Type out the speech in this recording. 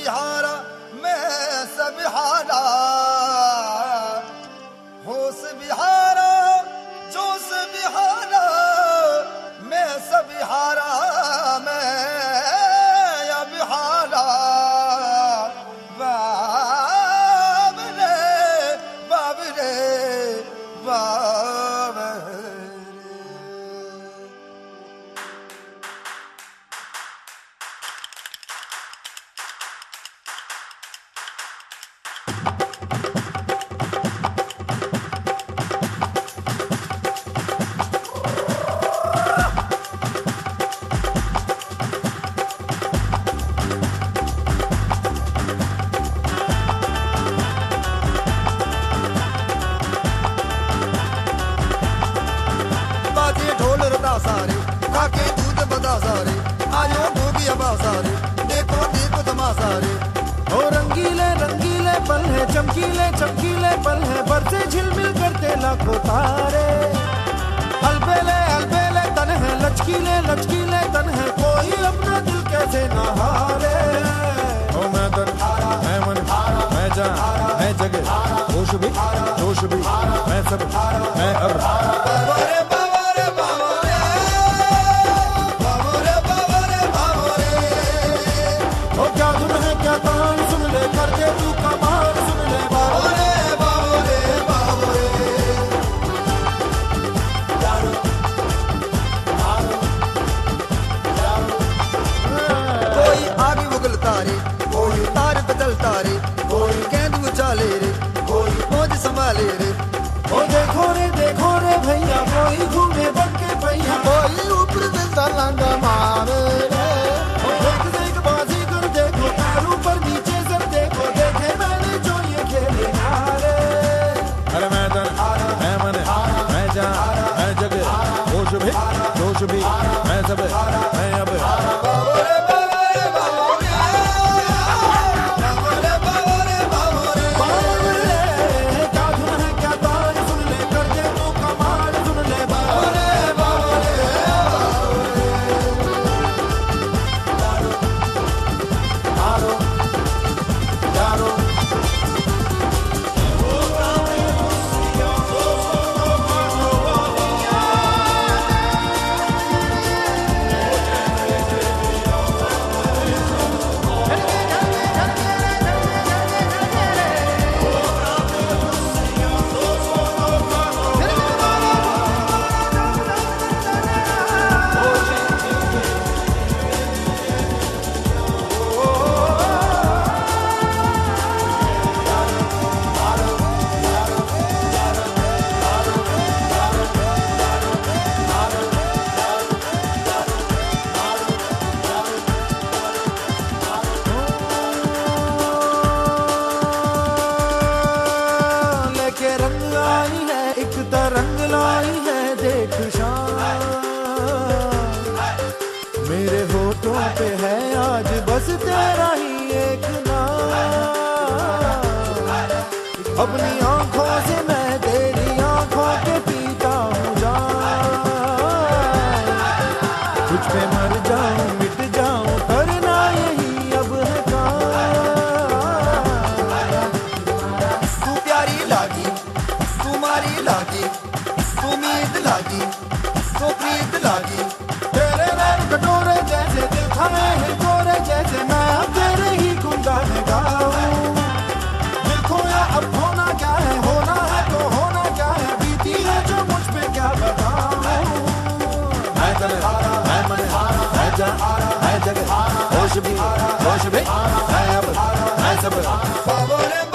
बिहारा मैं सब हारा, होश बिहारा जोश बिहारा मैं सब हारा, मैं अब हारा। बाबरे बाबरे बाबरे। सारे खाके दूध बता सारे, आयो भोगी अबा सारे, देखो देखो तमा सारे। ओ रंगीले रंगीले पल है, चमकीले चमकीले पल है, बरसे झिलमिल करते लाखों तारे। अलबेले अलबेले तन है, लचकीले लचकीले तन है, कोई अपना दिल कैसे न हारे। ओ मैं तन मैं मन मैं जान मैं जगह, होश भी जोश भी मैं सब मैं अब। कोई तार बदलता रे, कोई गेंद उछाले रे, कोई मौज संभाले रे। ओ देखो रे भैया, कोई घूमे बनके भैया, कोई ऊपर से लांगा मारे रे। ओ देख बाजी कर देखो, पैर ऊपर नीचे सर देखो, देखे मैंने जो ये खेले हारे। अरे मैं तन मैं मन मैं जान मैं जगह, होश भी जोश भी मैं सब मैं अब। रंग लाई है देख शान, मेरे होठों पे है आज बस तेरा ही एक नाम। अपनी आंखों से मैं तेरी आंखों के पीता हूँ जान, तुझ पे मर जाऊं मिट जाऊं करना यही अब है काम। तू प्यारी लागी तुम्हारी लागी, उम्मीद लागी तो प्रीत लागी। तेरे नैन कटोरे जैसे दिखाए हैं गोरे जैसे, मैं अब तेरे ही गुनगान गाऊं। दिल खोया अब होना क्या है, होना है तो होना क्या है, बीती है जो मुझ पे क्या बताऊं। मैं तन मैं मन मैं जान मैं जगह, होश भी मैं अब मैं सब।